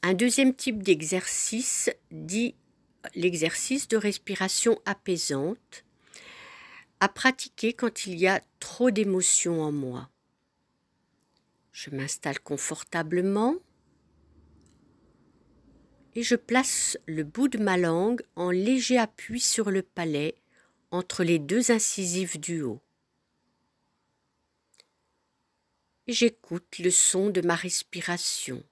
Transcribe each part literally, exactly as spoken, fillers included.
Un deuxième type d'exercice dit l'exercice de respiration apaisante, à pratiquer quand il y a trop d'émotions en moi. Je m'installe confortablement et je place le bout de ma langue en léger appui sur le palais entre les deux incisives du haut. Et j'écoute le son de ma respiration,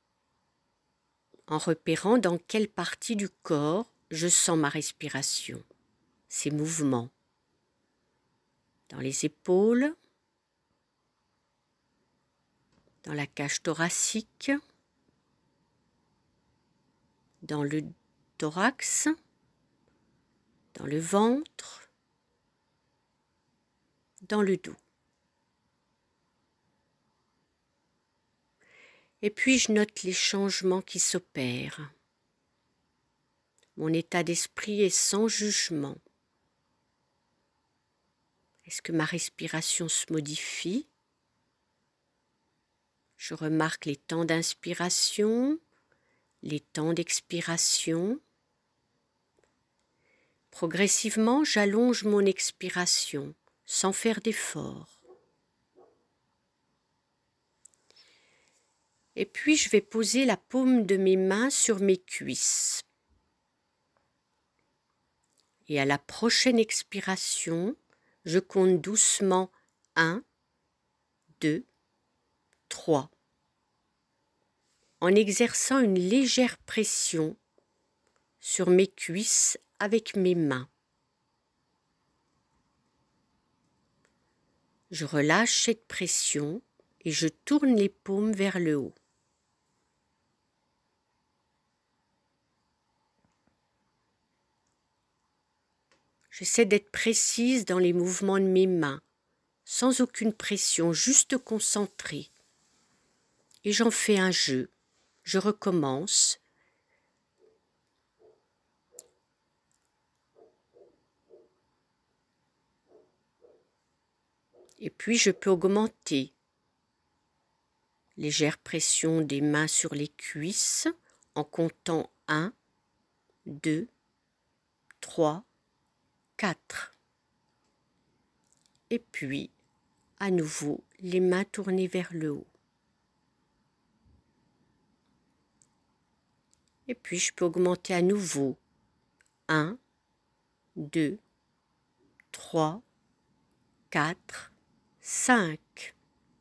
en repérant dans quelle partie du corps je sens ma respiration, ses mouvements. Dans les épaules, dans la cage thoracique, dans le thorax, dans le ventre, dans le dos. Et puis je note les changements qui s'opèrent. Mon état d'esprit est sans jugement. Est-ce que ma respiration se modifie? Je remarque les temps d'inspiration, les temps d'expiration. Progressivement, j'allonge mon expiration sans faire d'effort. Et puis, je vais poser la paume de mes mains sur mes cuisses. Et à la prochaine expiration, je compte doucement un, deux, trois, en exerçant une légère pression sur mes cuisses avec mes mains. Je relâche cette pression et je tourne les paumes vers le haut. J'essaie d'être précise dans les mouvements de mes mains, sans aucune pression, juste concentrée. Et j'en fais un jeu. Je recommence. Et puis je peux augmenter. Légère pression des mains sur les cuisses en comptant un, deux, trois, quatre. Et puis, à nouveau, les mains tournées vers le haut. Et puis, je peux augmenter à nouveau. un, deux, trois, quatre, cinq.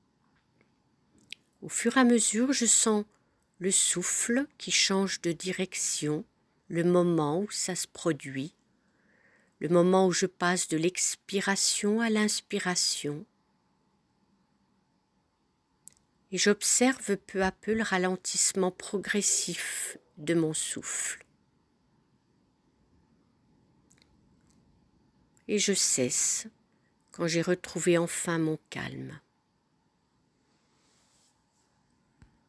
Au fur et à mesure, je sens le souffle qui change de direction, le moment où ça se produit, le moment où je passe de l'expiration à l'inspiration. Et j'observe peu à peu le ralentissement progressif de mon souffle. Et je cesse quand j'ai retrouvé enfin mon calme.